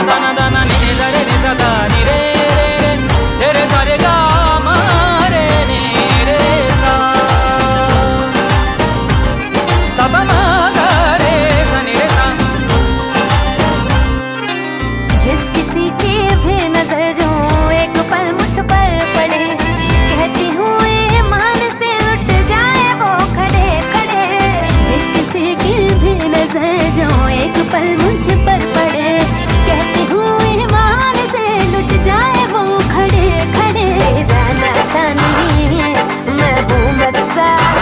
दाना दाना नी नी दा रे नी सा दा नी रे रे रे रे सा रे गा मा रे नी रे सा सा प मा गा रे सा नी रे सा। जिस किसी की भी नजर जो एक पल मुझ पर पड़े, कहती हूँ ईमान से लुट जाए वो खड़े खड़े। जिस किसी की भी नजर जो एक पल मुझ पर पड़े, कहती हूँ ईमान से लुट जाए वो खड़े खड़े। जाना सा नहीं मैं हूँ मस्ताना।